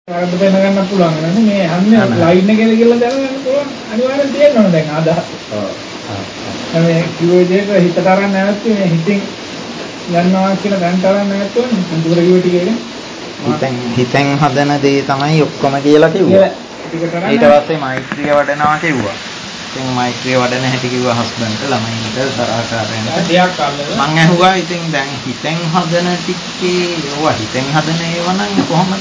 අරද වෙන ගන්න පුළුවන් නේද මේ අන්නේ ලයින් එකේ කියලා දැනගන්න පුළුවන් අනිවාර්යෙන් තියෙනවා දැන් අදහස්. මේ කිව්වේ දෙයක හිතට අරන් නැවතුනේ මේ හිතින් යනවා කියලා දැන් තරම් නැවතුනේ දුර කිව්ව ටිකේ හිතෙන් හදන දේ තමයි ඔක්කොම කියලා කිව්වා. ඊට පස්සේ මෛත්‍රිය වඩනවා කිව්වා. ඉතින් මෛත්‍රිය වඩන හැටි කිව්වා හස්බන්ඩ්ට ළමයින්ට තරහකාරයන්ට. දෙයක් අල්ලලා මං ඇහුවා ඉතින් දැන් හිතෙන් හදන ටිකේ ඕවා හිතෙන් හදන ඒවා නම් කොහොමද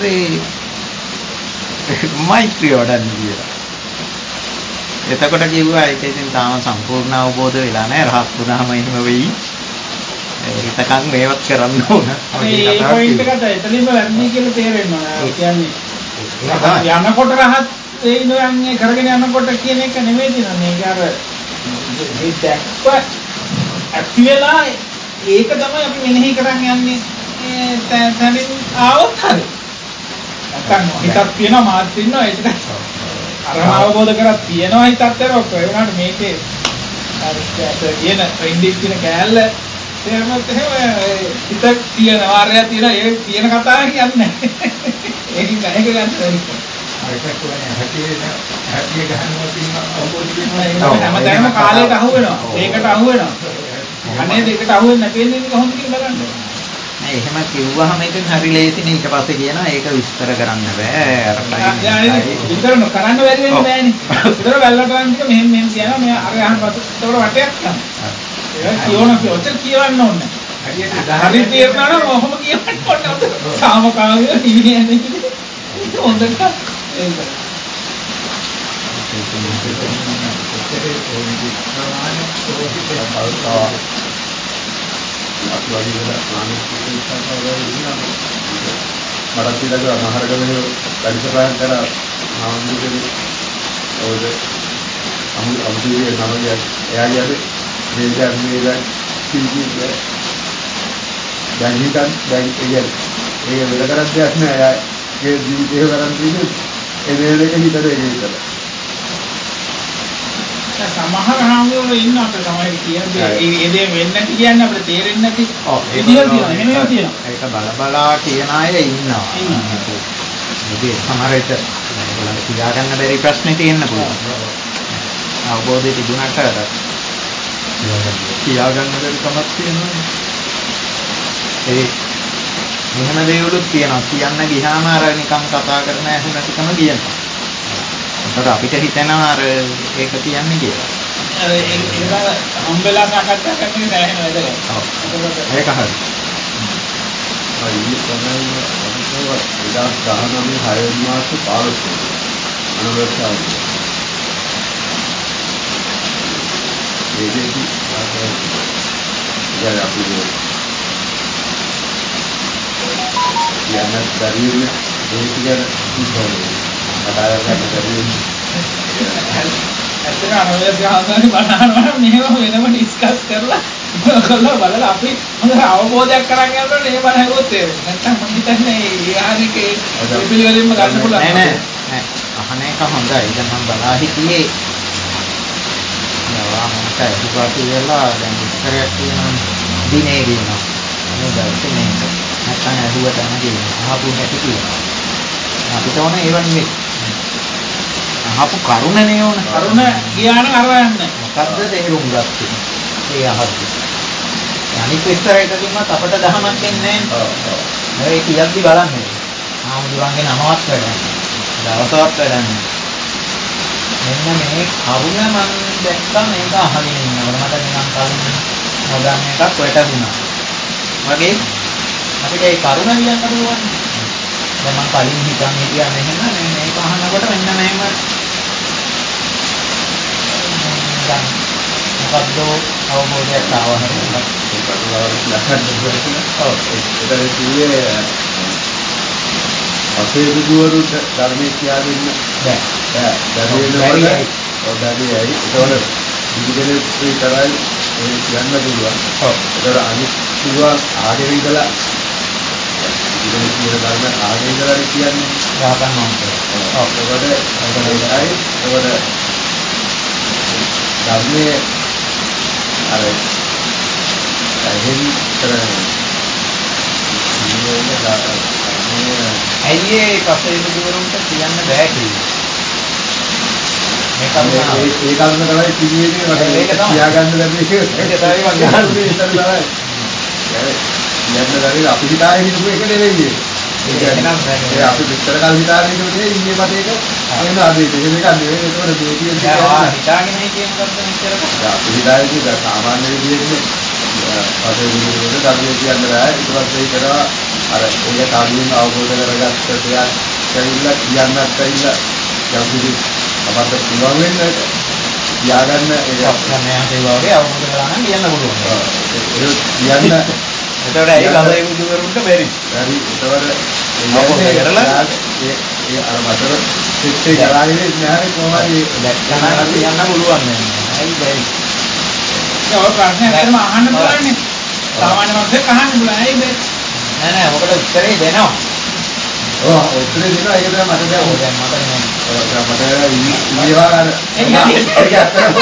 මෛත්‍රිය වඩන්නේ කියලා. එතකොට කිව්වා ඒක ඉතින් තාම සම්පූර්ණ අවබෝධ වෙලා නැහැ. රහත් වුණාම එහෙම වෙයි. හිතකන් මේවත් කරන්න ඕන. මේ පොයින්ට් එකට එතනින්ම වැරදි කියලා තේරෙනවා. කියන්නේ යනකොට රහත් ඒ ඉන්නේ කරගෙන යනකොට කියන එක නෙමෙයි දිනන්නේ. ඒක අර මේ දැක්ක ඇක්ටිවෙලා ඒක තමයි අපි මෙනෙහි කරන් යන්නේ. තනින් ආවොත් හරි. නැත්නම් හිතක් තියෙනවා මාත් ඉන්නවා ඒක අරම අවබෝධ කරලා තියෙනවා හිතත් ඒක ඒ වුණාට මේකේ අර කියන ට්‍රෙන්ඩික් කියන කෑල්ල තේරුමත් එහෙම හිත තියෙන වාරය තියෙන ඒ තියෙන කතාව කියන්නේ නැහැ. ඒකෙන් ගහක ගන්න බැරි. ඒක කියන්නේ හැටි ගහනවා කියන අවබෝධ වෙනවා. හැමදාම කාලයට අහු වෙනවා. ඒකට අහු වෙනවා. අනේ දෙකට අහු වෙන්නේ නැපෙන්නේ ඉන්නේ කොහොමද කියලා බලන්න. නෑ එහෙම කිව්වහම ඒක හරි ලේසිනේ. ඊට පස්සේ කියනවා ඒක විස්තර කරන්න බෑ. අර විස්තර කරන්න බැරි වෙන්නේ බෑනේ. විතර වැල්ලට ගන්න ටික මෙහෙම මෙහෙම කියනවා මේ අර යහන් පස්සේ ඒකට වටයක් ගන්නවා. ඒක කියවන කියවන්න ඕනේ. හරි තේරුණා නම් ඔහොම කියවන්න ඕනේ. සාමකාමීව ඉන්නේ හොඳට ඒක. අත්වාදීලා ස්වාමීන් මඩක් තියලා මහරගමේ පරිසරයන් කරා ආමුදුනේ ඔය අමුදුනේ නමගේ එයාගේ මේ කීකී දැන් හිතන් දැන් ඒක වෙන කරක් දෙයක් නෑ එයාගේ ජීවිතේ කරන් තියෙන්නේ ඒ වේලක හිතට ඒක විතරයි. සමහර හාමුදුරුවෝ ඉන්න අපේ තමයි කියන්නේ ඒ දේ වෙන්නේ නැති කියන්නේ අපිට තේරෙන්නේ නැති. විදියක් තියෙනවා. එහෙම තියෙනවා. ඒක බල කියන අය ඉන්නවා. මේක සමහර විට ඒගොල්ලන්ට කියා ගන්න බැරි ප්‍රශ්නේ තියෙන්න පුළුවන්. අවබෝධය තිබුණාට කියා ගන්න බැරි කමක් තියෙනවා. ඒ මෙහෙම දේවලුත් තියෙනවා. කියන්න ගියාම අර නිකන් කතා කරන ඇහුනටම කියනවා. ඒකට අපිට හිතෙනවා අර ඒක කියන්නේ කියලා. ඒක හම්බෙලා සාකච්ඡා කරන එක දැනෙන වැඩක්. ඔව්. ඒක හරි. අයියෝ තමයි අපිට 2019 6 මාස 15 අනවශ්‍යයි. ඒකෙදි ඉතින් අපි යන්න බැරිුනේ ඒක ගැන හිතන්නේ. කතාවකට බැරිුනේ. ඇත්තට අනවශ්‍ය බණහනවා මේව වෙනම ඩිස්කස් කරලා බලලා අපි හොඳ අවබෝධයක් කරගන්න යනකොට මේ බණ හරුවොත් තේරෙන්නේ. නැත්නම් මම හිතන්නේ යානිකේ පිළිවෙලින්ම ගන්න පුළුවන්. නෑ. අහන එක හොඳයි. දැන් මම බලා හිටියේ නවා මට ඒකවා කියලා දැන් විස්තරයක් තියෙනවා දිනේ කියනවා. මේ දැක්කේ මේක. නැත්නම් ඇහුවට නැගින. අහපු හැටි කියනවා. අපිට ඕන ඒව නෙමෙයි. අහපු කරුණනේ ඕන. කරුණ ගියා නම් අරව යන්නේ. මොකද්ද තේරුම් ගත්තේ? ඒ අහද්දි. අනිත් විස්තරයක දුන්නත් අපට දහමක් එන්නේ නැහැ. මේ කියද්දි බලන්නේ. ආමුදුරන්ගේ නමවත් වැඩන්නේ. දවසවත් වැඩන්නේ. මෙන්න මේ කරුණ මම දැක්කා මේක අහගෙන ඉන්නකොට මට නිකන් කලින් නොදන්න එකක් වැටුණා. වගේ අපිට ඒ කරුණ කියන්න පුළුවන්. දැන් මම කලින් හිතියා මෙහෙම මේක අහනකොට මෙන්න මෙහෙම දැන් මොකද්ද අවබෝධයක් ආවා හරියට ඒක කතාවක් ලක්ෂණ ඔව් ඒක කිව්වේ අපේ බුදුවරුන්ට ධර්මයේ කියා දෙන්න බැහැ. බැරියි. ඒතකොට බුදුදෙනෙක් විතරයි ඒ කියන්න පුළුවන්. ඒතකොට අනිත් පුළුවන් ආගෙන ඉඳලා බුදුදෙනෙක් කියන ධර්ම ආගෙන ඉඳලා කියන්නේ රහතන් වහන්සේ. ඔව්. ඒතකොට ධර්මයේ අර එහෙන් කරන්නේ ඇයි ඒ පස්සේ බුදුවරුන්ට කියන්න බෑ කිව්වේ? මේ කරුණාව. ඒ කරුණ තමයි පිළිවෙලේ මට ඒක තමයි. කියාගන්න බැරි එක. ඒක තමයි මම ගහන්නේ. ඒක තමයි. යන්න බැරි අපි හිතාගෙන හිටපු එක නෙවෙයි. ඒක අපි විතර කල් හිතාගෙන හිටුනේ ඊයේ මට ඒක එන්න අද ඒක එකක් නෙවෙයි. ඒකවල දෙවියන් හිතාගෙන හිටියන කරද මෙච්චර අපි හිතාගෙන ඉඳලා සාමාන්‍ය විදිහට පස්සේ විදිහට ධර්මයේ කියන්න බෑ. ඊට පස්සේ කරා අර ඒක කාර්යයෙන් අවබෝධ කරගත්ත දෙයක් කියලා කියන්නත් ඇවිල්ලා යම් කිසි අපට පුළුවන් වෙන්නේ තියාගන්න ඒක ප්‍රඥාට ඒ වගේ අවබෝධ කරලා නම් කියන්න පුළුවන්. ඒක කියන්න ඒතකොට ඇයි කවදායි බුදුවරුන්ට බැරි? හරි ඒතකොට අවබෝධ කරලා ඒ අර වචන සිත්තේ කරාගෙන ඉන්නේ කොහොමද දැක්කම කියන්න පුළුවන් නෑ. ඇයි බැරි? ඒ ඔය ප්‍රශ්නේ ඇත්තටම අහන්න පුළුවන්නේ. සාමාන්‍ය මිනිස්සුන්ට අහන්න පුළුවන්. ඇයි බැරි? නෑ ඔකට උත්තරේ දෙනවා. උත්තරේ දෙනවා ඒක තමයි මට දැන් දැන් මට නෑ. මට ඊවා ගන්න ඒක ඇත්තටම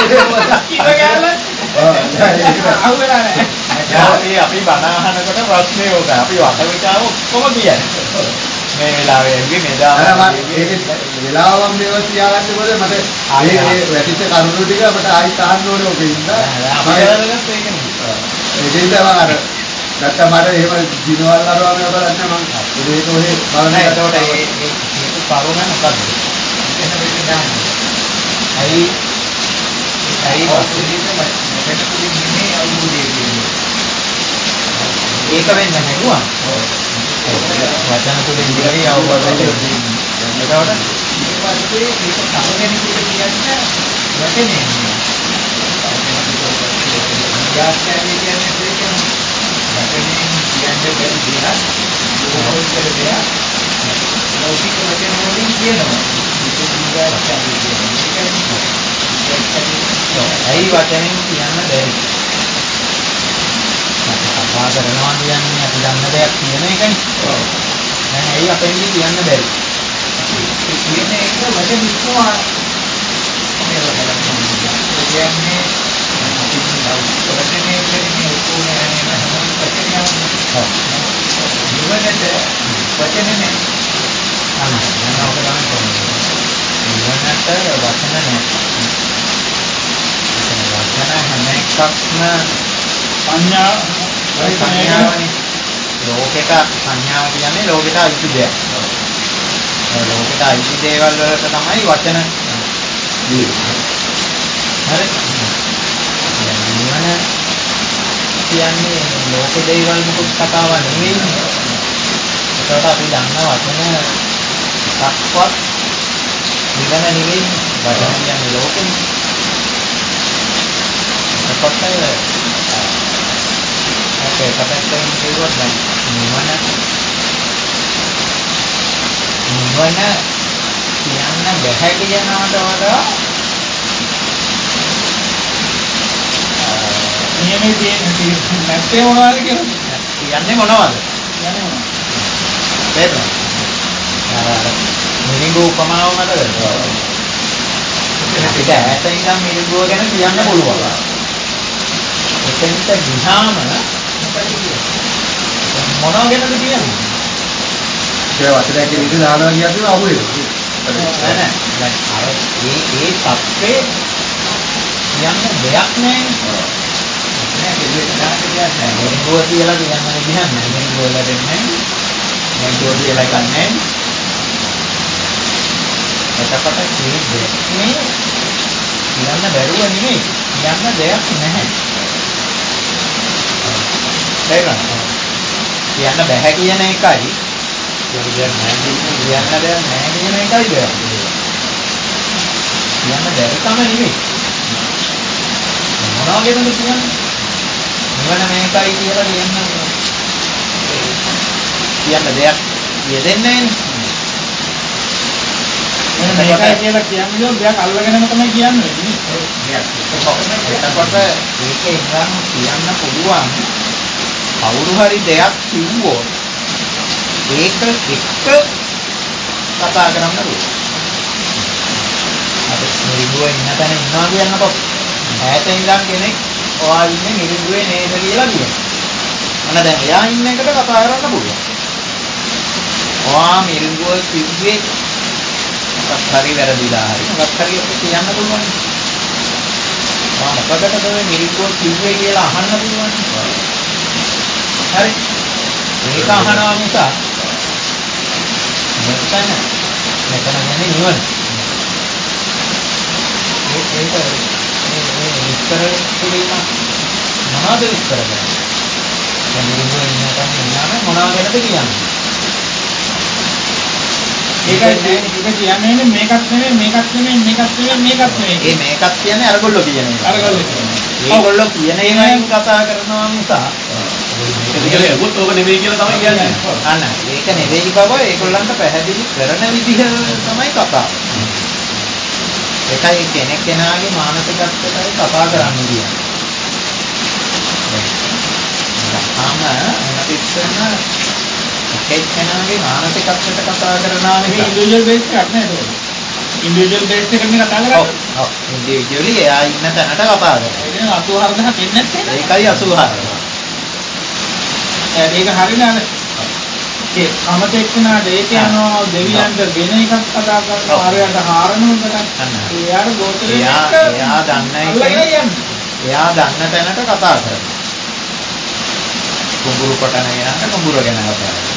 අහුවෙලා නැහැ. අපි බණ අහනකොට ප්‍රශ්නේ ඕක. අපි වටවිචාව ඔක්කොම කියන්නේ. මේ වෙලාවේ ඇවිත් මෙදා ඒක වෙලාව මම මේව තියාගන්න මොකද මට මේ වැටිච්ච කරුණු ටික මට ආයිත් අහන්න ඕනේ ඔක ඉඳලා අපි කරගත්ත ඒක නෙමෙයි. ඒකෙන් තමයි අර නැත්තම් මට එහෙම දිනවල් අරවම බලන්න මම ඒක ඔහේ බලන්න එතකොට ඒ කරුණ මොකද්ද? ඇයි ඒක වෙන්නේ නැතුව වචන තුලින් ඉඳලා අවබෝධ වෙන්නේ. එතකොට ඊපස්සේ මේක කරුණෙන් කියන්නේ වචනේ. යාත්‍රාවේ කියන්නේ වචනේ කියන්නේ බැරි දෙයක්. ඕකේ දෙයක්. ලෞකික වචන වලින් කියනවා. ඇයි වචනෙන් කියන්න බැරි? කතා කරනවා කියන්නේ අපි දන්න දෙයක් කියන එකනේ. දැන් ඇයි අපෙන් කියන්න බැරි? කියන එක වචන ඉක්මවා කියන්නේ වචනේ කියන්නේ ඔක්කොම නිවනට වචනේ නැහැ. අන්න දැන් ඔක තමයි කොහොමද? නිවනට වචන නැහැ. වචන හැම එකක්ම සංඥාවනේ. ලෝකෙට සංඥාව කියන්නේ ලෝකෙට අයිති දෙයක්. ලෝකෙට අයිති දේවල් වලට තමයි වචන හරි. නිවන කියන්නේ ලෝක දේවල් මොකක් කතාවක් නෙවෙයි. ඒකට අපි දන්න වචන එකක්වත් නිවන නෙවෙයි. වචන කියන්නේ ලෝකෙනේ. එතකොට ඒක පැත්තෙන් කියුවොත් නම් නිවන කියන්න බැහැ කියනවට වඩා නියමයේ තියෙන නැත්තේ මොනවද කියලා කියන්නේ මොනවද? තේරුණා? මිරිඟු උපමාව මතකද? ඒක ඈත ඉඳන් මිරිඟුව ගැන කියන්න පුළුවන්. එතෙන්ට ගියාම මොනව ගැනද කියන්නේ? ඒ වචනයක් කියන දානවා කියද්දිම අහුවෙනවා. නෑ. දැන් අර ඒ තත්ත්වේ කියන්න දෙයක් නෑ. නෑ දෙයක් නෑ. මිරිඟුව කියලා කියන්න විදිහක් නෑ. මිරිඟුව ලැබෙන්නේ නෑ. මිරිඟුව කියලා ගන්නෑ. එතකොට මේ දෙන්නේ කියන්න බැරුව නෙමෙයි. කියන්න දෙයක් නැහැ. කියන්න බෑ කියන එකයි කියන්න දෙයක් නැහැ කියන එකයි දෙයක්. කියන්න බැරිකම නෙමෙයි. මොනවා ගැනද කියන්නේ? නිවන මේකයි කියලා කියන්න දෙයක් යෙදෙන්නේ නැහැ. මේකයි කියලා කියන්නේ දෙයක් අල්ලගෙනම තමයි කියන්නේ. එතකොට මේකේ ඉඳන් කියන්න පුළුවන් කවුරු හරි දෙයක් කිව්වොත් ඒක එක්ක කතා කරන්න පුළුවන්. අපි මිරිඟුවේ ඉන්න තැන ඉන්නවා කියනකොට ඈත ඉඳන් කෙනෙක් ඔයා ඉන්නේ මිරිඟුවේ නේද කියලා කියනවා. අන්න දැන් එයා ඉන්න එකට කතා කරන්න පුළුවන්. ඔයා මිරිඟුව කිව්වේ මොකක් හරි වැරදිලා හරි මොකක් හරි කියන්න පුළුවන්. ඔයා මොකකටද ඔය මිරිඟුව කිව්වේ කියලා අහන්න පුළුවන්. හරි. මේක අහනවා මිස මෙතන යන්නේ නිවන. ඒක විස්තර කිරීම මොනවද විස්තර කරන්නේ? දැන් මිරිඟුව ඉන්නකම් මොනවද කියන්නේ? ඒක කියන්නේ මේකත් නෙමෙයි මේකත් නෙමෙයි. ඒ මේකත් කියන්නේ අරගොල්ලෝ කියන එක. ඒගොල්ලෝ කියන ඒවායින් කතා කරනවා නිසා ඒකත් ඕක නෙමෙයි කියලා තමයි කියන්නේ. අන්න ඒක නෙවෙයි බව ඒගොල්ලන්ට පැහැදිලි කරන විදිහ තමයි කතාව. ඒකයි කෙනෙක් කෙනාගේ මානසිකත්වයටයි කතා කරන්න කියන්නේ. දැන් කෙනාගේ මානසිකත්වයට කතා කරනවා නෙවෙයි ඉන්ඩිවිජුවල් බේස් එකක් නේද? ඉන්ඩිවිජුවල් බේස් එකකින් කතා කරන්නේ. ඔව් ඉන්ඩිවිජුවලි එයා ඉන්න තැනට කතා කරනවා. ඒ කියන්නේ 84000 දෙන්නේ නැත්නම් ඒකයි 84. ඒක හරියනේ. ඒ කමතෙක් වුණාට ඒක යනවා දෙවියන්ට වෙන එකක් කතා කරනවා හරියට හාරනොකට. එයාට ගෝත්‍රේ එයා දන්න තැනට කතා කරනවා. කුඹුරු කොටන යනට කුඹුර ගැන කතා කරනවා.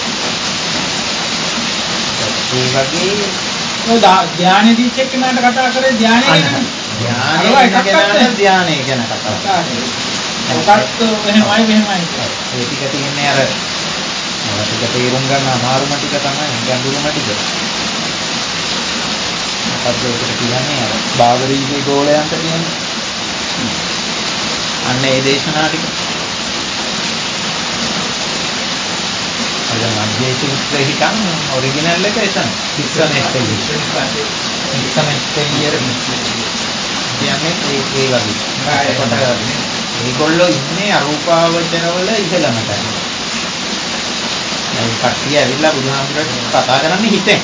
ඒ වගේ ඔය ධානයේදී චෙක් කරනකට කතා කරේ ධානය ගැන. ධානය ගැන කතා කරනවා. ඔකත් මෙහෙමයි. ඒ ටික තියෙන්නේ අර ටික තේරුම් ගන්න අමාරුම ටික තමයි ගැඹුරුම ටික. මොකද ඒකට කියන්නේ අර බාබරීගේ ගෝලයන්ට කියන්නේ. අන්න ඒ දේශනා ටික. අද මැජේටික් හිටන් ඔරිජිනල් එක එතන. ඉස්සමෙත් කියන්නේ ඒ වගේ. ඒගොල්ලෝ ඉන්නේ අරූපාවචරවල ඉහළම තැන. ඒ කට්ටිය ඇවිල්ලා බුදුහාමුදුරට කතා කරන්නේ හිතෙන්.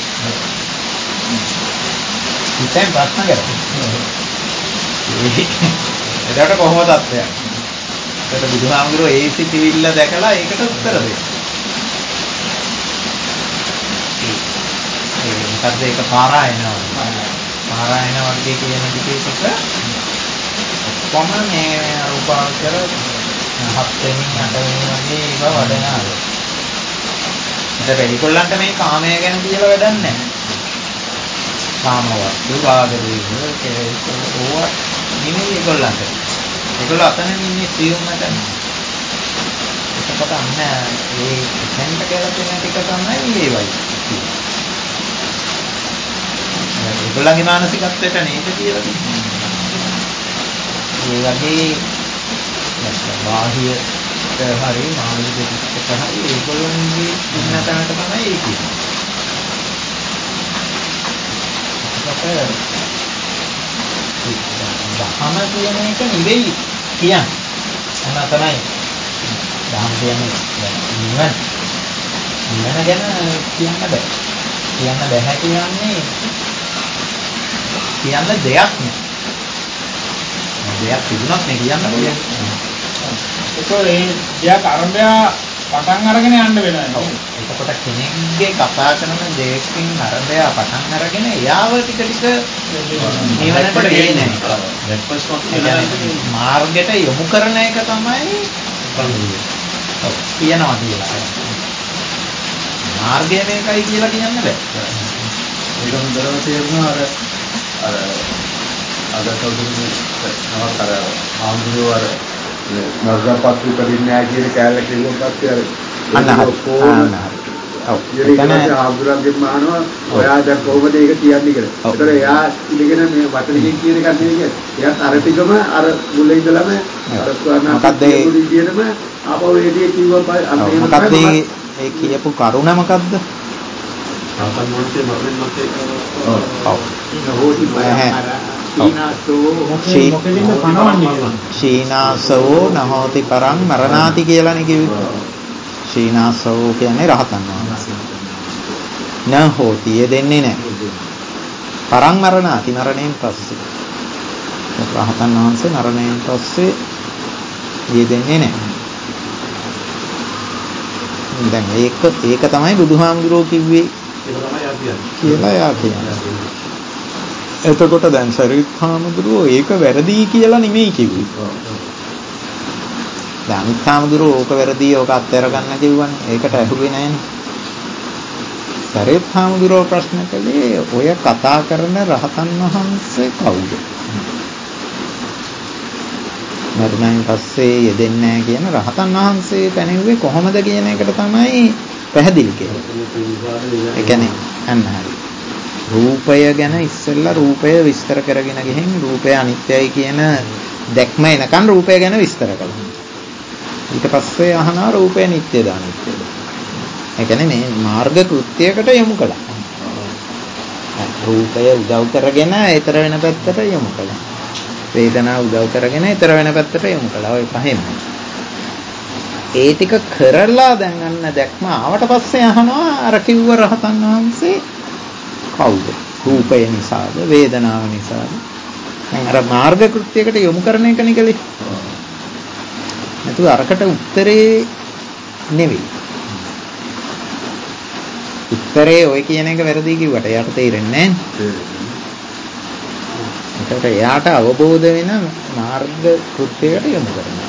හිතෙන් ප්‍රශ්න කරනවා. එදාට කොහොමද තත්ත්වය? ඒකට බුදුහාමුදුරෝ ඒ සිතිවිල්ල දැකලා ඒකට උත්තර දෙනවා. මොකද ඒක පාරායනවා. පාරායන වර්ගයේ කියන විදිහට ඔක්කොම මේ අරූපාවචර 7 වෙනි 8 වෙනි වගේ ඒවා වඩනවා. ඒකට ඒගොල්ලන්ට මේ කාමය ගැන කියලා වැඩක් නැහැ. කාමවස්තු වාග්දේශ ඕවා නෙමෙයි ඒගොල්ලන්ට. ඒගොල්ලෝ අතන ඉන්නේ සියුම්මට. එතකොට අන්න ඒ සෙන්ටර් කියලා තියෙන ටික තමයි ඒවයි. ඒගොල්ලන්ගේ මානසිකත්වයට නේද කියලා තියෙන්නේ. ඒ වගේ බාහිර හරි මානසික පිටක හරි ඒගොල්ලන්ගේ ඉන්න තැනට තමයි ඒක. දහම කියන එක නෙවෙයි කියන්නේ. එන තමයි දහම කියන්නේ නිවන. නිවන ගැන කියන්න බෑ. කියන්න බෑ කියන්නේ දෙයක් නේ. දෙයක් තිබුණත් නේ කියන්න බෑ. ඒ දෙයක් අරඹය පටන් අරගෙන යන්න වෙනවා. එතකොට කෙනෙක්ගේ කතා කරන දෙයකින් අරඹය පටන් අරගෙන එයාව ටික නිවනට වෙන්නේ නැහැ. මාර්ගයට යොමු කරන එක තමයි කියනවා කියලා. මාර්ගය මේකයි කියලා කියන්න බෑ. ඒක හොඳටම තේරෙනවා අර අදටවුරුදු නමක් අර ආම්බුරෝ අර මර්ගපත් උපදින්නේ නැහැ කියන කෑල්ල කිව්වොත් පස්සේ ඔව් එතන ආම්බුරන්ගේ මහනවා ඔයා දැන් කොහොමද ඒක කියන්නේ කියලා. ඒතර එයා ඉඳගෙන මේ වචනකින් කියන එකක් නෙවෙයි. එයාත් අර ටිකම අර මුල ඉඳලම අර මොකද්ද කියනම ආපහු ඒදී කිව්වා මොකද්ද ඒ කියපු කරුණ මොකද්ද? සාමාන්‍යයෙන් මරණයන් මතේ ශීනාසෝ නහෝති පරං මරණාති කියලානේ කිව්වේ. ශීනාසෝ කියන්නේ රහතන් වහන්සේ. නහෝති යෙදෙන්නේ නැහැ. පරං මරණාති මරණයෙන් පස්සේ. රහතන් වහන්සේ මරණයෙන් පස්සේ යෙදෙන්නේ නැහැ. දැන් ඒක තමයි බුදුහාමුදුරුවෝ කිව්වේ කියලා යා කියන්නේ. එතකොට දැන් සරියුත් හාමුදුරුවෝ ඒක වැරදි කියලා නෙමෙයි කිව්වේ. දැන් අනිත් හාමුදුරුවෝ ඕක වැරදි ඕක අත්හැර ගන්න කිව්වනේ. ඒකට ඇහුවේ නැහැනේ. සරියුත් හාමුදුරුවෝ ප්‍රශ්න කළේ ඔය කතා කරන රහතන් වහන්සේ කවුද? මරණයෙන් පස්සේ යෙදෙන්නේ නැහැ කියන රහතන් වහන්සේ පැනෙන්නේ කොහොමද කියන එකට තමයි පැහැදිලි කෙරේ. ඒ කියන්නේ අන්න හරි. රූපය ගැන ඉස්සෙල්ලා රූපය විස්තර කරගෙන ගිහින් රූපය අනිත්‍යයි කියන දැක්ම එනකන් රූපය ගැන විස්තර කළා. ඊට පස්සේ අහනවා රූපය නිට්ටයද අනිත්‍යද? ඒ කියන්නේ මේ මාර්ග කෘත්‍යයකට යොමු කළා. රූපය උදව් කරගෙන ඊතර වෙන පැත්තට යොමු කළා. වේදනාව උදව් කරගෙන ඊතර වෙන පැත්තට යොමු කළා. ඔය පහෙම. ඒ ටික කරලා දැන් අන්න දැක්ම ආවට පස්සේ අහනවා අර කිව්ව රහතන් වහන්සේ කවුද? රූපය නිසාද වේදනාව නිසාද? දැන් අර මාර්ග කෘත්‍යයකට යොමු කරන එක නිකලේ. නැතු අරකට උත්තරේ නෙවෙයි. උත්තරේ ඔය කියන එක වැරදි කිව්වට එයාට තේරෙන්නේ නැහැ. ඒකට එයාට අවබෝධ වෙන මාර්ග කෘත්‍යයකට යොමු කරනවා.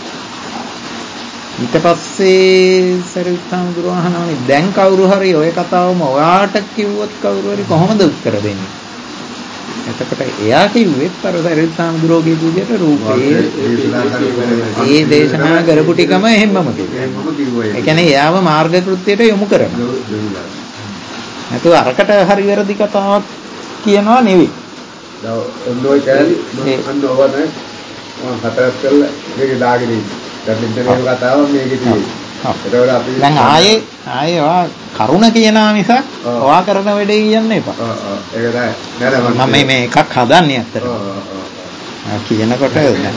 ඊට පස්සේ සරියුත් හාමුදුරුවෝ අහනවානේ දැන් කවුරු හරි ඔය කතාවම ඔයාට කිව්වොත් කවුරු හරි කොහොමද උත්තර දෙන්නේ? එතකොට එයා කිව්වෙත් අර සරියුත් හාමුදුරුවෝගේ විදිහට රූපේ ඒ දේශනා කරපු ටිකම එහෙමම කිව්වා. ඒ කියන්නේ එයාව මාර්ග කෘත්‍යයට යොමු කරනවා. නැතු අරකට හරි වැරදි කතාවක් කියනවා නෙවෙයි. ඔන්න ඔය කෑලි අන්න ඕවනේ මම හතරක් කරලා මේක දාගෙන ඉන්නේ. දැන් මෙතන මේ කතාව මේකේ තියෙන්නේ. ඒතකොට අපි දැන් ආයේ ඔයා කරුණ කියනවා මිසක් ඔයා කරන වැඩේ කියන්න එපා. ඒක තමයි. මම මේ එකක් හදන්නේ ඇත්තට. කියනකොට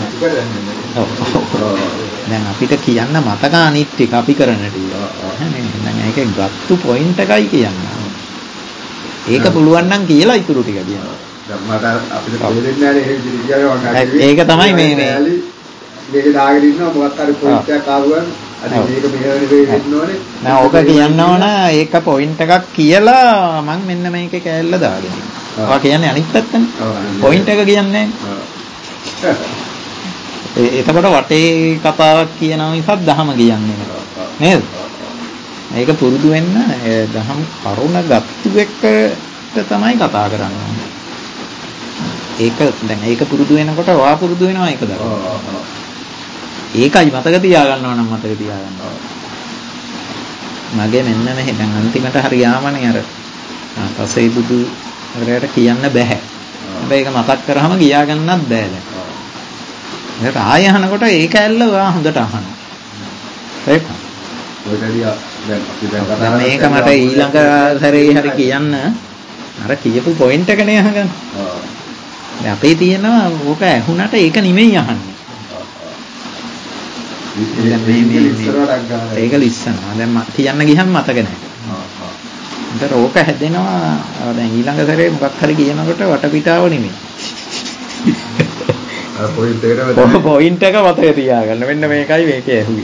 දැන් අපිට කියන්න මතක අනිත් ටික අපි කරන ටික. දැන් ඒකේ ගත්තු පොයින්ට් එකයි කියන්න. ඒක පුළුවන් නම් කියලා ඉතුරු ටික කියනවා. මට අපිට තේරෙන්නේ නැහැ එහෙම විදිහට ඒක තමයි මේ මේක දාගෙන ඉන්නවා මොකක් හරි පොයින්ට් එකක් ආවම අද මේක මෙහෙම වෙන්න ඕනේ නෑ ඕක කියන්න ඕන ඒක පොයින්ට් එකක් කියලා මම මෙන්න මේකේ කෑල්ල දාගෙන ඉන්නවා. ඔයා කියන්නේ අනිත් පැත්තනේ. පොයින්ට් එක කියන්නේ එතකොට වටේ කතාවක් කියනවා මිසක් දහම කියන්නේ නේද? මේක පුරුදු වෙන්න දහම් කරුණ ගත්තු එක්ක තමයි කතා කරන්නේ. ඒක දැන් ඒක පුරුදු වෙනකොට ඔයා පුරුදු වෙනවා ඒක දරන. ඒකයි මතක තියාගන්න ඕන නම් මතක තියාගන්න. මගේ මෙන්න මෙහෙ දැන් අන්තිමට හරියාමනේ අර පසේ බුදු වරයට කියන්න බෑ. හැබැයි ඒක මතක් කරාම ගියා ගන්නත් බෑ දැන්. ඒකට ආය අහනකොට ඒක ඇල්ල ඔයා හොඳට අහනවා. ඒක දැන් මේක මට ඊළඟ සැරේ හරි කියන්න අර කියපු පොයින්ට් එකනේ අහගන්න. දැන් අපේ තියෙනවා ඕක ඇහුණට ඒක නෙමෙයි අහන්නේ. දැන් මේ ඒක ලිස්සනවා. දැන් කියන්න ගියහම මතක නැහැ. ඒතර ඕක හැදෙනවා දැන් ඊළඟ සැරේ මොකක් හරි කියනකොට වටපිටාව නෙමෙයි. අර පොයින්ට් එක මතක තියාගන්න. මෙන්න මේකයි මේකේ ඇහුවේ.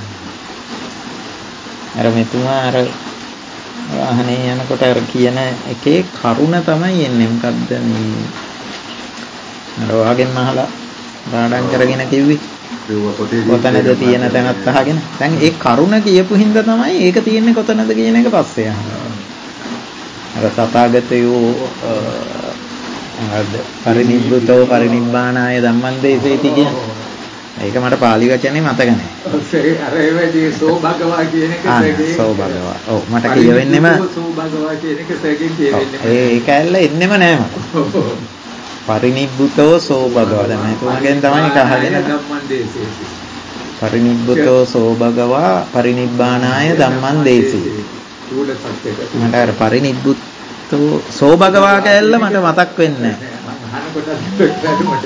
අර මෙතුමා අර වාහනේ යනකොට අර කියන එකේ කරුණ තමයි එන්නේ. මොකද්ද මේ අර වාගෙන් අහලා පාඩම් කරගෙන කිව්වේ. කොතනද තියෙන තැනත් අහගෙන. දැන් ඒ කරුණ කියපු හින්දා තමයි ඒක තියෙන්නේ කොතනද කියන එක පස්සේ අහනවා. අර තථාගතයෝ පරිනිබ්බුතෝ පරිනිබ්බානාය ධම්මං දේසේති කියන්නේ. ඒක මට පාලි වචනේ මතක නැහැ. අර ඒවදී සෝ භගවා කියන එක සැකේ. සෝ භගවා. ඔව් මට කියවෙන්නෙම සෝ භගවා කියන එක සැකේ කියවෙන්නේ. ඒක ඇල්ල එන්නෙම නෑ මට. පරිනිබ්බුතෝ සෝ භගවා. දැන් මම තුමගෙන් තමයි ඒක අහගෙන ධම්මං දේසේති. පරිනිබ්බුතෝ සෝ භගවා පරිනිබ්බානාය ධම්මං දේසේති. උඩ සත්‍යක. මට අර පරිනිබ්බුතෝ සෝ භගවා කැල්ල මට මතක් වෙන්නේ නැහැ. මම අහනකොට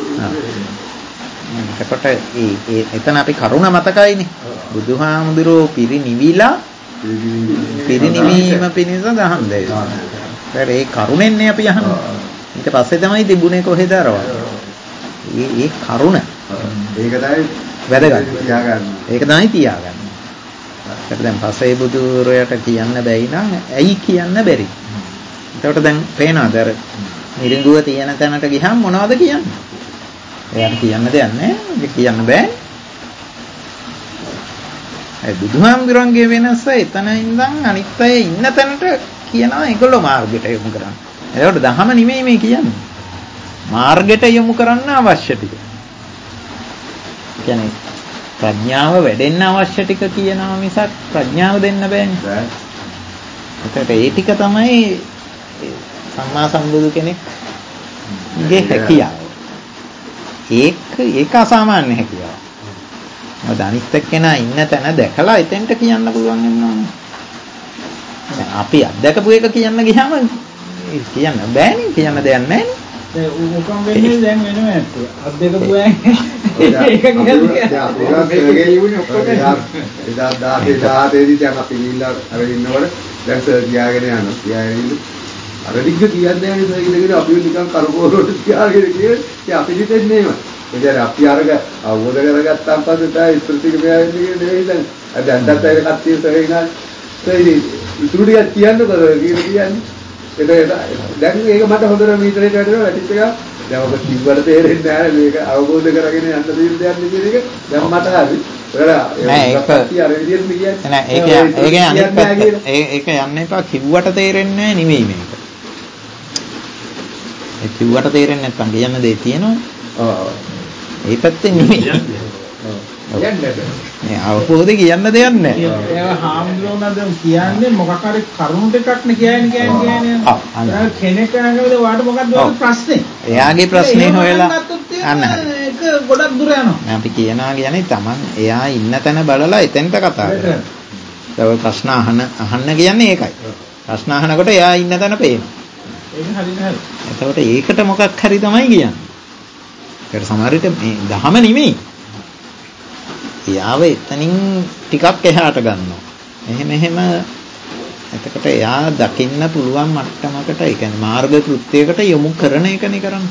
එතකොට එතන අපි කරුණ මතකයිනේ. බුදුහාමුදුරුවෝ පිරිනිවිලා පිරිනිවීම පිණිස දහම් දෙනවා. ඒ කරුණෙන්නේ අපි අහන්නේ. ඊට පස්සේ තමයි තිබුණේ කොහෙද අරවල්. ඒ කරුණ. ඒක තමයි වැදගත්. තියාගන්න. ඒක තමයි තියාගන්න. ඒකට දැන් පසේ බුදුරයට කියන්න බැයි නම් ඇයි කියන්න බැරි? එතකොට දැන් පේනවාද අර මිරිඟුව තියෙන තැනට ගියහම මොනවද කියන්නේ? එයාට කියන්න දෙයක් නැහැ. කියන්න බෑ. ඒ බුදුහාමුදුරන්ගේ වෙනස එතන ඉඳන් අනිත් අය ඉන්න තැනට කියනවා ඒගොල්ලෝ මාර්ගයට යොමු කරන්න. ඒකට දහම නෙමෙයි මේ කියන්නේ. මාර්ගයට යොමු කරන්න අවශ්‍ය ටික. කියන්නේ ප්‍රඥාව වැඩෙන්න අවශ්‍ය ටික කියනවා මිසක් ප්‍රඥාව දෙන්න බෑනේ. ඒකට ඒ ටික තමයි සම්මා සම්බුදු කෙනෙක්ගේ හැකියාව. ඒක අසාමාන්‍ය හැකියාව. මොකද අනිත් එක්කෙනා ඉන්න තැන දැකලා එතෙන්ට කියන්න පුළුවන් වෙනවානේ. දැන් අපි අත්දකපු එක කියන්න ගියාම කියන්න බෑනේ, කියන්න දෙයක් නැහැනේ. ඒ උකම් වෙන්නේ දැන් වෙනම ඇත්තේ. අත්දකපු ඒක දී දැන් අපි ගිහිල්ලා අර ඉන්නකොට දැන් සර් ගියාගෙන යනවා. ගියාගෙන අර ටික කියන්නේ නැහැ සර් ඉඳගෙන අපි නිකන් කරකෝරට ගියාගෙන කියන්නේ අපි හිතන්නේ එහෙම. ඒකද අපි අරග අවබෝධ කරගත්තාන් පස්සේ තමයි ස්පෘතික මෙයා වෙන්නේ නෙවෙයි දැන්. අද අන්දත් අය කට්ටිය සරේනා සරේ ඉතුරු ටික කියන්නකො කියන්නේ. ඒක දැන් මේක මට හොඳට මීටරේට වැටෙනවා වැටිච්ච එක. දැන් ඔබ කිව්වට තේරෙන්නේ නැහැ මේක අවබෝධ කරගෙන යන්න තියෙන දෙයක් නේ කියන එක. දැන් මට හරි. ඒක යන්න එපා කිව්වට තේරෙන්නේ නැහැ නෙමෙයි මේක. ඒ කිව්වට තේරෙන්නේ නැත්නම් කියන්න දෙයක් තියෙනවනේ. ඒ පැත්තෙන් නෙමෙයි. මේ අවබෝධය කියන්න දෙයක් නැහැ. ඒවා හාමුදුරුවෝ නම් කියන්නේ මොකක් හරි කරුණු ටිකක් නේ කියන්නේ. කෙනෙක් අහනකොට වාට මොකක්ද ප්‍රශ්නේ? එයාගේ ප්‍රශ්නේ හොයලා අන්න ඒක ගොඩක් දුර යනවා. අපි කියනවා කියන්නේ Taman එයා ඉන්න තැන බලලා එතෙන්ට කතා කරනවා. ඒක ප්‍රශ්න අහන්න කියන්නේ ඒකයි. ප්‍රශ්න අහනකොට එයා ඉන්න තැන පේනවා. ඒක හරියට හරි. එතකොට ඒකට මොකක් හරි තමයි කියන්නේ. ඒකට සමහර විට මේ දහම නෙමෙයි. එයාව එතනින් ටිකක් එහාට ගන්නවා. එහෙම එතකොට එයා දකින්න පුළුවන් මට්ටමකට ඒ කියන්නේ මාර්ග කෘත්‍යයකට යොමු කරන එකනේ කරන්නේ.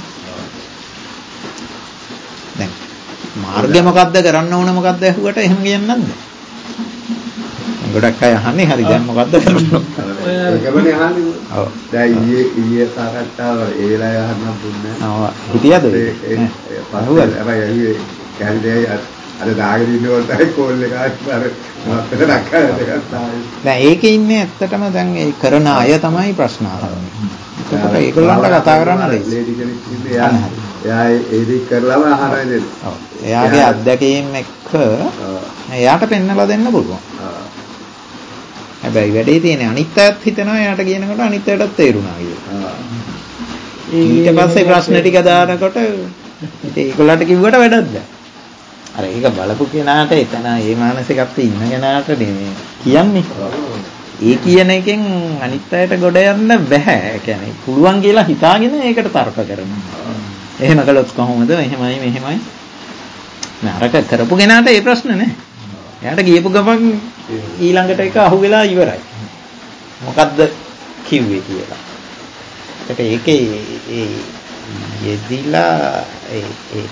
දැන් මාර්ගය මොකද්ද කරන්න ඕන මොකද්ද ඇහුවට එහෙම කියන්නේ නැද්ද? ගොඩක් අය අහන්නේ හරි දැන් මොකද්ද කරන්න ඕන? ඒකමනේ අහන්නේ. ඔව්. දැන් ඊයේ සාකච්ඡාව ඒ වෙලාවේ අහන්න දුන්නේ. ඔව්. හිටියද? හැබැයි කැන්දේ අර දාගෙන ඉන්නකොට තමයි කෝල් එක අර මත්තක දැක්කා දෙකක් තායි. දැන් ඒකේ ඉන්නේ ඇත්තටම දැන් ඒ කරන අය තමයි ප්‍රශ්න අහන්නේ. ඒකට ඒගොල්ලන්ට කතා කරන්න ලේසි. ලේඩි කෙනෙක් ඉන්නේ එයා ඒ දේ කරලාම අහනවා නේද? ඔව්. එයාගේ අත්දැකීම් එක්ක එයාට පෙන්නලා දෙන්න පුළුවන්. හැබැයි වැඩේ තියෙන්නේ අනිත් අයත් හිතනවා එයාට කියනකොට අනිත් අයටත් තේරුණා කියලා. ඊට පස්සේ ප්‍රශ්න ටික දානකොට ඒගොල්ලන්ට කිව්වට වැඩක් නැහැ. අර ඒක බලපු කෙනාට එතන ඒ මානසිකත්වයේ ඉන්න කෙනාට නෙමෙයි කියන්නේ. ඒ කියන එකෙන් අනිත් අයට ගොඩ යන්න බෑ. ඒ කියන්නේ පුළුවන් කියලා හිතාගෙන ඒකට තර්ක කරනවා. එහෙම කළොත් කොහොමද? එහෙමයි මෙහෙමයි. නරක කරපු කෙනාට ඒ ප්‍රශ්න නැහැ. එයාට ගියපු ගමන් ඊළඟට එක අහුවෙලා ඉවරයි. මොකද්ද කිව්වේ කියලා. ඒකේ ඒ යෙදිලා ඒ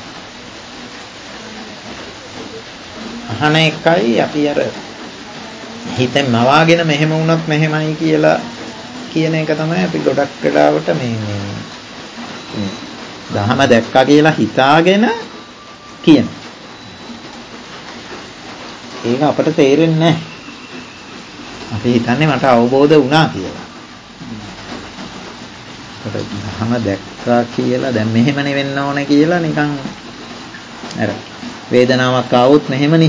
අහන එකයි අපි අර හිතෙන් මවාගෙන මෙහෙම වුණොත් මෙහෙමයි කියලා කියන එක තමයි අපි ගොඩක් වෙලාවට මේ දහම දැක්කා කියලා හිතාගෙන කියන. ඒක අපට තේරෙන්නේ නැහැ. අපි හිතන්නේ මට අවබෝධ වුණා කියලා. ඒකට දහම දැක්කා කියලා දැන් මෙහෙමනේ වෙන්න ඕනේ කියලා නිකන් අර වේදනාවක් ආවොත් මෙහෙමනේ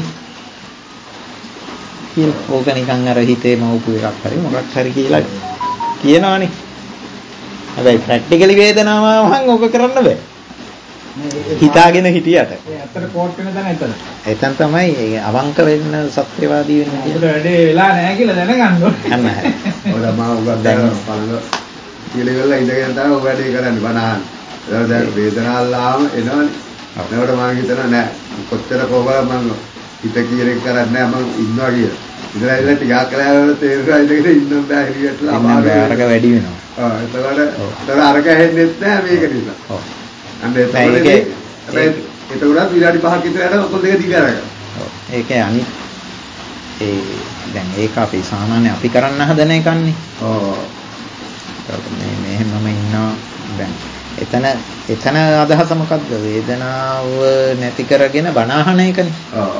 කියලා ඕක නිකන් අර හිතේ මවපු එකක් හරි මොකක් හරි කියලා කියනවනේ. හැබැයි ප්‍රැක්ටිකලි වේදනාව ආවම ඕක කරන්න බෑ. හිතාගෙන හිටියට. ඒ ඇත්තට කෝට් වෙන තැන එතන. එතන තමයි අවංක වෙන්න සත්‍යවාදී වෙන්න කියලා. ඒකට වැඩේ වෙලා නැහැ කියලා දැනගන්න ඕනේ. අන්න හරි. ඔය මම උගත් දැන් බලන කියලා ඉවරලා ඉඳගෙන තමයි ඔය වැඩේ කරන්නේ බනහන්. දැන් වේදනාවල් ආවම එනවනේ. එතකොට මම හිතනවා නෑ කොච්චර කොහොමද මම හිත කියන එක කරන්නේ නෑ මම ඉන්නවා කියලා. ඉඳලා ටිකක් කලාවල තේරුණා ඉඳගෙන ඉන්නම් බෑ හිරියටලා අමාරුයි. අරක වැඩි වෙනවා. ඔව් එතකොට අරක හෙන්නෙත් නෑ මේක නිසා. ඔව්. අන්න එතකොට විනාඩි 5ක් විතර යනවා ඔක්කොම දෙක දිග අරගෙන. ඔව්. ඒකේ අනිත් දැන් ඒක අපි සාමාන්‍ය අපි කරන්න හදන එකන්නේ. ඔව්. මෙහෙමම ඉන්නවා දැන් එතන අදහස මොකද්ද? වේදනාව නැති කරගෙන බණ අහන එකනේ.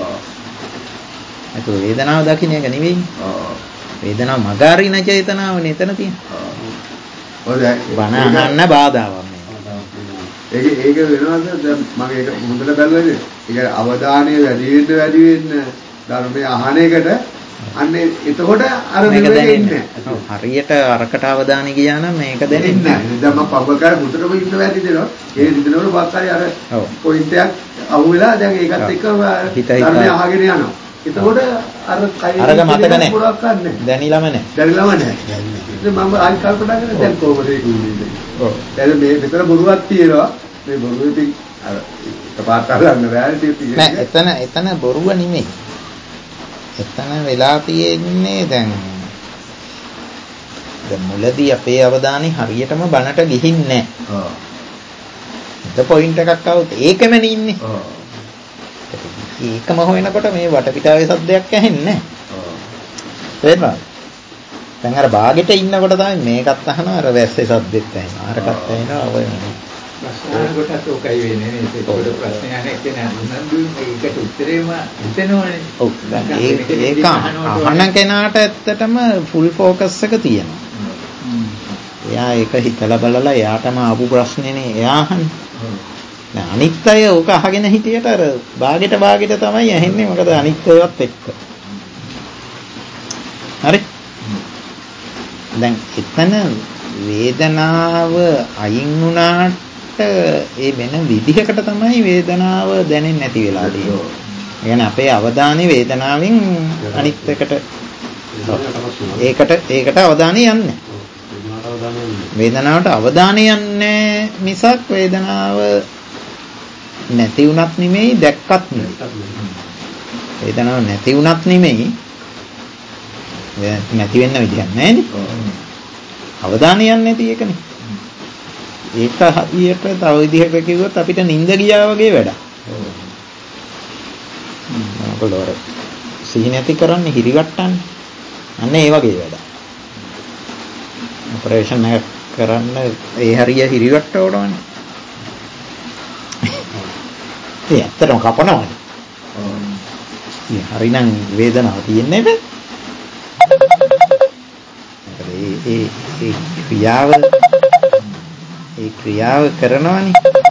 ඒක වේදනාව දකින්න එක නෙවෙයි. වේදනාව මගහරින චේතනාවනේ එතන තියෙන්නේ. බණ අහන්න බාධාවක් නේ. ඒක වෙනවද? දැන් මම ඒක හොඳට බැලුවනේ. ඒක අවධානය වැඩි වෙන්න ධර්මයේ අහන එකට අන්නේ එතකොට අර මෙතන ඉන්නේ. හරියට අරකට අවධානය ගියා නම් මේක දැනෙන්නේ නැහැ. දැන් මම පබ්බකාර මුතරම ඉන්න වැඩි දෙනවා. ඒ දිනවල බක්කාරි අර පොයින්ට් එකක් අහුවෙලා දැන් ඒකත් එක්ක ධර්මය අහගෙන යනවා. එතකොට අර අරක මතක නැහැ. දැනිලම නැහැ. මම ආයි කල්පනා කරලා දැන් කොහොමද ඒක උන්නේ? ඔව්. දැන් මේ මෙතන බොරුවක් තියෙනවා. මේ බොරුව ඉතින් අර එකපාරට අරන්න බෑනේ තියෙන්නේ. නෑ එතන බොරුව නෙමෙයි. එතන වෙලා තියෙන්නේ දැන් මුලදී අපේ අවධානය හරියටම බනට ගිහින් නැහැ. ඔව්. ඒක පොයින්ට් එකක් આવුත් ඒකම ඉන්නේ. ඔව්. ඒකම හොයනකොට මේ වටපිටාවේ සද්දයක් ඇහෙන්නේ නැහැ. ඔව්. තේරෙනවද? දැන් අර බාගෙට ඉන්නකොට තමයි මේකත් අහනවා අර වැස්සේ සද්දෙත් ඇහෙනවා. අරකත් ඇහෙනවා ඔය නේ. ප්‍රශ්න කොටත් ඔකයි වෙන්නේ නේ. ඒකට ප්‍රශ්න යන්නේ කියන්නේ උනන්දු ඒකට උත්තරේම හිතෙනවනේ. ඔව්. ඒක අහන කෙනාට ඇත්තටම ෆුල් ફોකස් එක තියෙනවා. එයා ඒක හිතලා බලලා එයාටම ආපු ප්‍රශ්නේනේ එයා අහන්නේ. දැන් අනිත් අය ඕක අහගෙන හිටියට අර බාගෙට තමයි ඇහෙන්නේ. මොකද අනිත් ඒවත් එක්ක. හරි? දැන් එතන වේදනාව අයින් වුණාට ඒ වෙන විදිහකට තමයි වේදනාව දැනෙන්නේ නැති වෙලා තියෙන්නේ. ඒ කියන්නේ අපේ අවධානය වේදනාවෙන් අනිත් ඒකට අවධානය යන්නේ. වේදනාවට අවධානය යන්නේ මිසක් වේදනාව නැති වුණත් නෙමෙයි දැක්කත් නෙමෙයි. වේදනාව නැති වුණත් නෙමෙයි. නැති වෙන්න විදියක් නැහැ නේ. අවධානය යන්නේ නැති එකනේ. ඒක හරියට තව විදිහකට කිව්වොත් අපිට නිින්ද ගියා වගේ වැඩක්. මොකද අර සිහි නැති කරන්නේ හිරිවට්ටන්නේ. අන්න ඒ වගේ වැඩක්. ඔපරේෂන් එක කරන්න ඒ හරිය හිරිවට්ට ඕනවනේ. ඒ ඇත්තටම කපනවනේ. හරිනම් වේදනාව තියෙන්නේ නැහැ. ඒ ක්‍රියාව කරනවනේ.